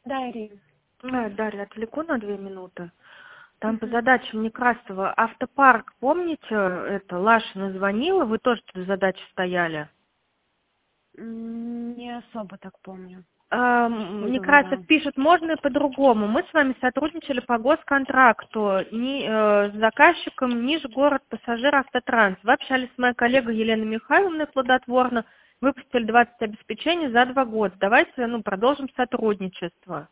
Да, Ирина. Дарья, отвлеку на 2 минуты. Там по задачам Некрасова автопарк, помните, это Лашина звонила, вы тоже тут задачи стояли? Не особо так помню. Некрасов пишет, можно и по-другому. Мы с вами сотрудничали по госконтракту с заказчиком Нижгород Пассажир Автотранс. Вы общались с моей коллегой Еленой Михайловной плодотворно, выпустили 20 обеспечений за 2 года. Давайте продолжим сотрудничество.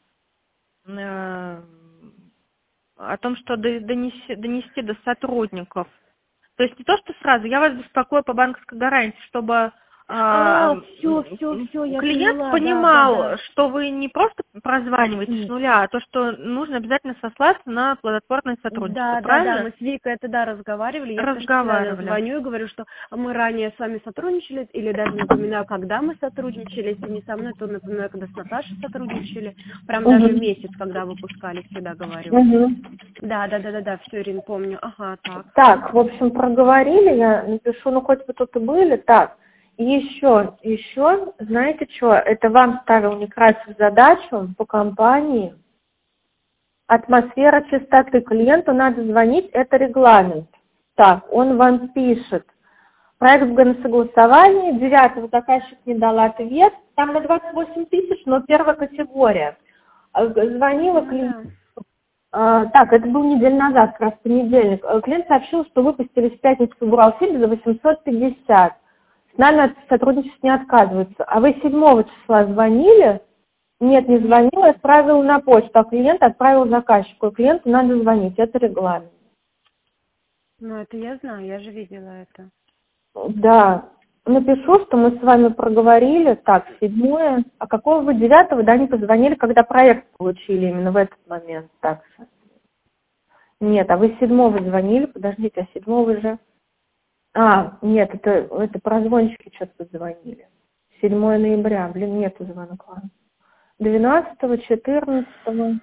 О том, что донести до сотрудников. То есть не то, что сразу, я вас беспокою по банковской гарантии, чтобы Все, я клиент поняла, понимал, да. что вы не просто прозваниваете с нуля, а то, что нужно обязательно сослаться на плодотворное сотрудничество, Да, правильно? мы с Викой это разговаривали. Я всегда Разговаривали. звоню и говорю, что мы ранее с вами сотрудничали, или даже напоминаю, когда мы сотрудничали, если не со мной, то напоминаю, когда с Наташей сотрудничали, прям даже месяц, когда выпускали, всегда говорю. Да, все, Ирина, помню. Ага, так. Так, в общем, проговорили, я напишу, ну хоть вы тут и были, так. И еще, знаете что, это вам ставил Некрасов задачу по компании. Атмосфера чистоты. Клиенту надо звонить, это регламент. Так, он вам пишет. Проект на согласовании, 9-го заказчик не дал ответ. Там на 28 тысяч, но первая категория. Звонила клиент. Так, это был неделю назад, как раз понедельник. Клиент сообщил, что выпустили в пятницу в Уралсибе за 850. С нами от сотрудничества не отказываются. А вы 7 числа звонили? Нет, не звонила, отправила на почту, а клиент отправил заказчику. Клиенту надо звонить, это регламент. Ну, это я знаю, я же видела это. Да, напишу, что мы с вами проговорили. Так, 7. А какого вы 9-го, да, не позвонили, когда проект получили именно в этот момент? Так. Нет, а вы 7-го звонили, подождите, а 7-го же... Нет, это прозвончики что-то звонили. 7 ноября, нету звонка. 12-го, 14-го.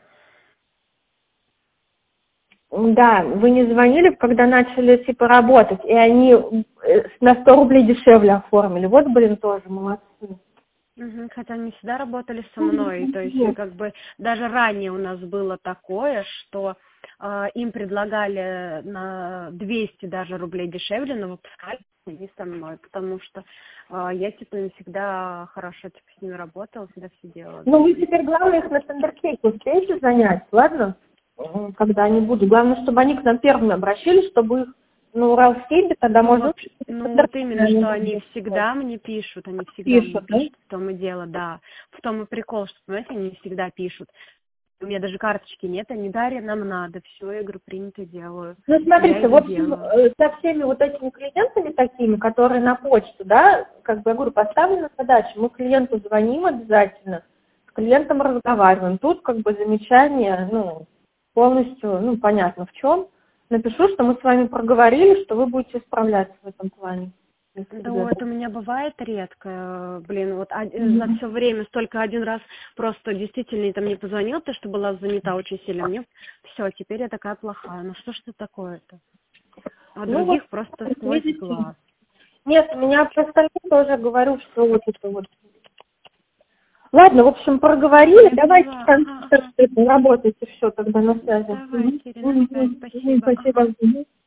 Да, вы не звонили, когда начали, работать, и они на 100 рублей дешевле оформили. Вот, тоже молодцы. Хотя они всегда работали со мной, то есть как бы даже ранее у нас было такое, что им предлагали на 200 даже рублей дешевле, но выпускали не со мной, потому что я не всегда хорошо с ними работала, всегда все делала. Ну, вы теперь, главное, их на тендеркейк успеете занять, ладно? Когда они будут. Главное, чтобы они к нам первыми обращались, чтобы их на Уралсибе тогда можно... Вот именно, что они всегда мне пишут, Пишут, да? в том и дело, да. В том и прикол, что, понимаете, они всегда пишут. У меня даже карточки нет, они: Дарья, нам надо. Все, я говорю, принято, делаю. Ну, смотрите, в общем, со всеми вот этими клиентами такими, которые на почту, да, как бы, я говорю, поставлена задача, мы клиенту звоним обязательно, с клиентом разговариваем. Тут, как бы, замечание, полностью, понятно в чем. Напишу, что мы с вами проговорили, что вы будете справляться в этом плане. Да вот у меня бывает редко, за все время столько один раз просто действительно там не позвонил, потому что была занята очень сильно. Мне все, теперь я такая плохая. Ну что ж это такое-то? А других просто сквозь глаз. Нет, у меня просто тоже говорю, что вот это вот. Ладно, в общем, проговорили. Давайте работайте, все тогда на связи. Давайте, Ирина, спасибо. Спасибо.